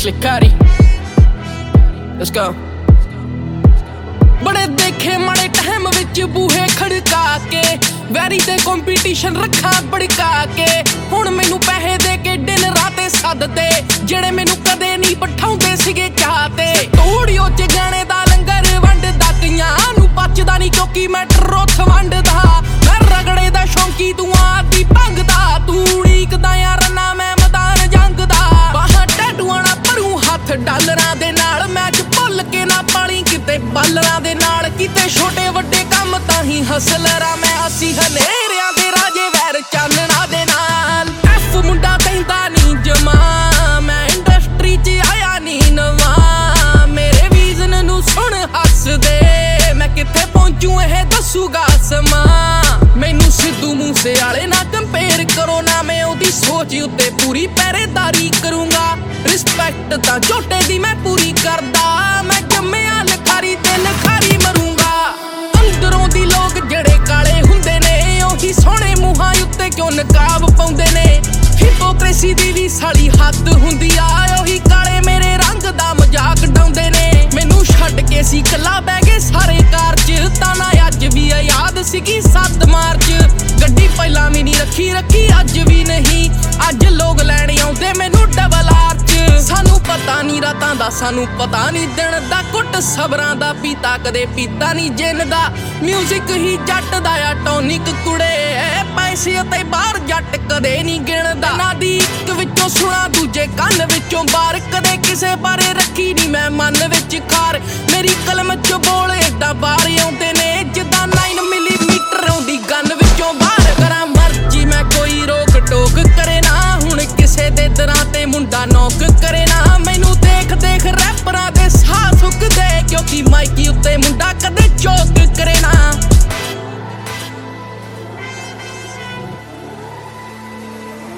Slickari. Let's go. बड़े देखे माड़े टाइम विच बूहे खड़का के वैरी दे कंपीटीशन रखा भड़का के हुण मैनू पैसे दे के दिन राते सददे जेड़े मैनू कदे नहीं पठाउंदे सीगे चाहते स्टूडियो च गाने दा लंगर वंडदा कईयां नू पचदा नहीं क्योंकि मैं ट्रोथ वंडदा मैं रगड़े दा शौंकी तू आदी भंगदा तू उड़ीकदा यार ना मैं मैदान जंगदा बाहां टैटूआं ना भरू हत्थ डालरां दे नाल मैच भुल के ना पाली किते बालरां दे नाल किते छोटे वड्डे काम तां ही हसलरा मैं असी हनेरियां दे राजे वैर चानणा दे नाल एफ मुंडा कहंदा नी जमा मैं इंडस्ट्री च आया नी नवां मेरे विजन नू सुन हस दे मैं किथे पहुंचू एह दसूगा समां मैनू सिद्धू मूसेवाले ना कंपेयर करो ना मैं ओदी सोच उत्ते पूरी पहरेदारी करूंगा रिस्पैक्ट तां झोटे दी मैं पूरी करदा मैं जम्मिया लखारी ते लखारी मरूंगा अंदरों दी लोग जड़े काले हुंदे ने ओही सोहणे मूहां उत्ते क्यों नकाब पाउंदे ने हिपोक्रेसी दी भी साली हद हुंदी आ ओही काले मेरे रंग दा मजाक डाउंदे ने मैनू छड्ड के सी कल्ला बह गए सारे कार च ताना अज भी याद सीगी 7 मार्च गड्डी पहला भी नहीं रखी अज भी नहीं अज लोग लैण आउंदे मैनू डबल आर्च सानू पता नहीं रातां दा सानू पता नहीं दिन दा कुट सबरां दा पीता कदे पीता नहीं जिन दा म्यूजिक ही जट दा आ टॉनिक कुड़े पैसे ते बाहर जट कदे नहीं गिणदा ना दी इक विचों सुना दूजे कंन विचों बाहर कदे किसे बारे रखी नहीं मैं मन विच खार मेरी कलम च बोल एडा बाहर आउंदे ने जिद्दां 9 मिलीमीटर आउंदी गन विचों बाहर करा मर्जी मैं कोई रोक टोक करे ना हुण किसे दे दरां ते मुंडा नौक करे ना मैनू देख देख रैपरां दे साह सुकदे क्योंकि माइकी उत्ते मुंडा कदे चौक करे ना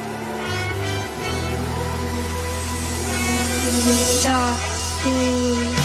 Stop.